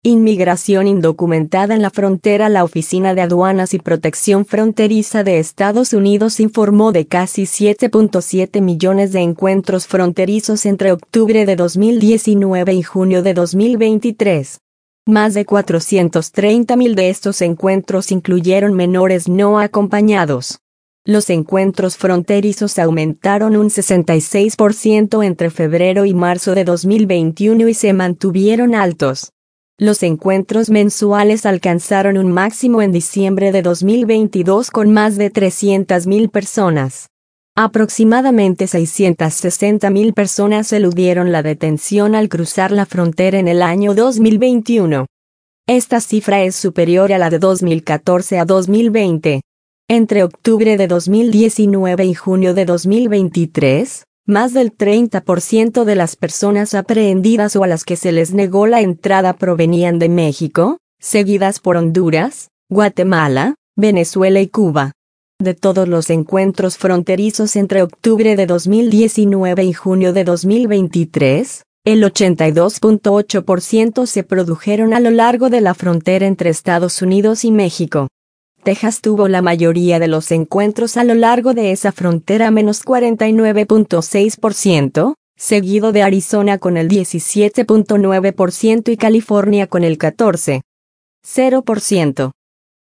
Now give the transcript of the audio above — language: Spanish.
Inmigración indocumentada en la frontera. La Oficina de Aduanas y Protección Fronteriza de Estados Unidos informó de casi 7.7 millones de encuentros fronterizos entre octubre de 2019 y junio de 2023. Más de 430,000 de estos encuentros incluyeron menores no acompañados. Los encuentros fronterizos aumentaron un 66% entre febrero y marzo de 2021 y se mantuvieron altos. Los encuentros mensuales alcanzaron un máximo en diciembre de 2022 con más de 300,000 personas. Aproximadamente 660,000 personas eludieron la detención al cruzar la frontera en el año 2021. Esta cifra es superior a la de 2014 a 2020. Entre octubre de 2019 y junio de 2023, más del 30% de las personas aprehendidas o a las que se les negó la entrada provenían de México, seguidas por Honduras, Guatemala, Venezuela y Cuba. De todos los encuentros fronterizos entre octubre de 2019 y junio de 2023, el 82.8% se produjeron a lo largo de la frontera entre Estados Unidos y México. Texas tuvo la mayoría de los encuentros a lo largo de esa frontera, menos 49.6%, seguido de Arizona con el 17.9% y California con el 14.0%.